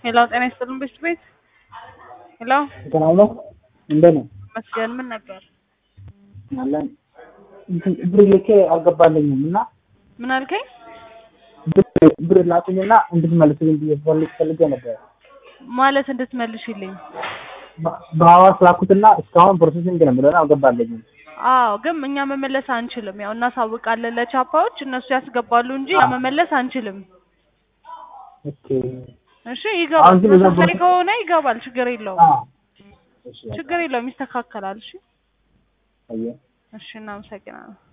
ሄሎ ጤና ይስጥልን ቤት ሄሎ ተናውሎ እንደነ መስገን ምን ነበር ማለት ብር ልኬ አልገባልኝም እና ምን አልከኝ? ብር ላኩኝና እንድትመልስልኝ ፈልጌ ነበር። ማለት እንድትመልሽልኝ በሐዋስ ላኩትና እስካሁን ፕሮሰሲንግ ነው ብለና አልገባልኝም። አዎ ግን እኛ መመለስ አንችልም። ያው እናሳውቃለን ለቻፓዎች እነሱ ያስገባሉ እንጂ መመለስ አንችልም። ኦኬ እሺ ይገባል። ፕሮሰስ ከሆነ ይገባል። ችግር የለውም። እሺ ችግር የለውም ይስተካከላል። እሺ አየ እሺ እናመሰግናለን።